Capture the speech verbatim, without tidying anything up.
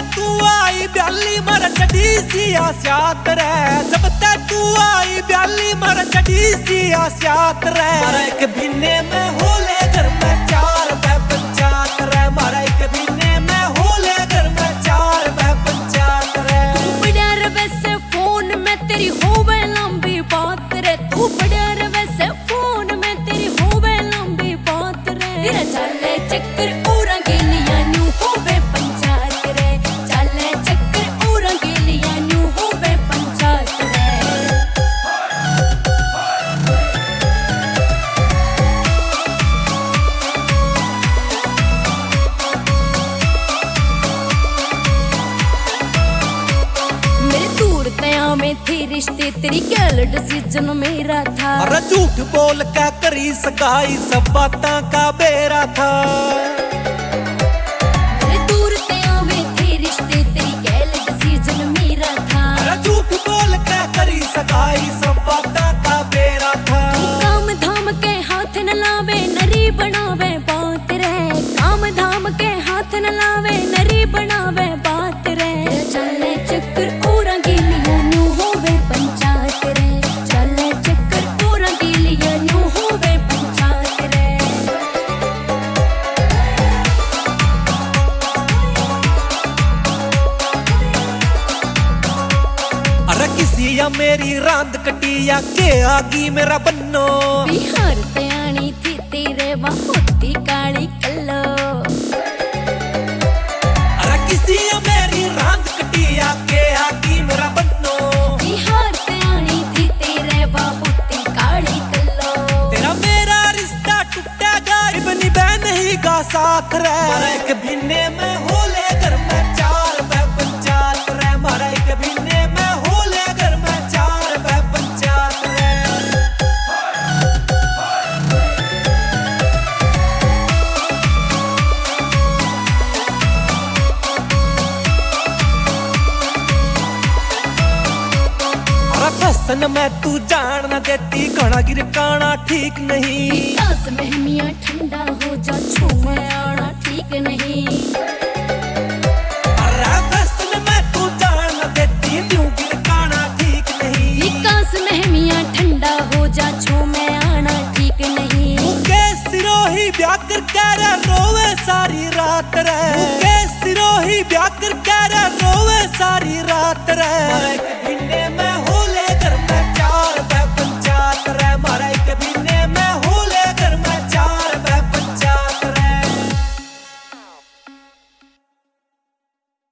तू आई ब्याली मर चढ़ी सी आसियात रे, जब ते तू आई ब्याली मर चढ़ी सी आसियात रे। मारा एक बिन्ने में होले घर में चार बह पंचायत रे, मारा एक बिन्ने में होले घर में चार बह पंचायत रे। तू बड़ा रवे से फोन में तेरी होवे लंबी बात रे, तू बड़ा रवे से फोन में तेरी होवे लंबी बात रे। तेरा चले चक्कर औरा के लिया न्यू होवे पंचायत रे, चले चक्कर औरा के लिया न्यू होवे पंचायत रे। मेरे दूर तया में थे रिश्ते, तेरी गैल डिसीजन मेरा था। अरे झूठ बोल के करी सगाई, सब बातां का बेरा था। मेरे दूर तया में थे रिश्ते, तेरी गैल डिसीजन मेरा था। अरे झूठ बोल के करी सगाई, सब बातां का बेरा था। काम धाम के हाथ न लावे नरी बनावे बात रे, काम धाम के हाथ न लावे नरी बनावे बात रे। चले चक्कर औरा के लिया न्यू होवे पंचायत रे, चले चक्कर औरा के लिया न्यू होवे पंचायत रे। अरे किसी या मेरी रांद कटिया के आगी मेरा बन्नो। बिहार तयानी थी तेरे होती काली कल्लो। अरे किसी या मेरी रांद कटिया के आगी मेरा बन्नो। बिहार तयानी थी तेरे होती काली कल्लो। तेरा मेरा रिश्ता टूटेगा इबनी बह नहीं गा साथ रे। मारा एक भिन्ने में होले घर में चार बह पंचायत रे, मारा एक भिन्ने में होले घर में चार बह पंचायत रे। फसन में तू जान न देती, घना गिरकाना ठीक नहीं। दस महमिया ठंडा हो जा छूमे आना ठीक नहीं। अरे फसन में तू जान न देती, यूं गिरकाना ठीक नहीं। विकास महमिया ठंडा हो जा छूमे आना ठीक नहीं। मुके सिरोही ब्याकर कह रे रोवे सारी रात रे, मुके सिरोही ब्याकर कह रे रोवे सारी रात रे।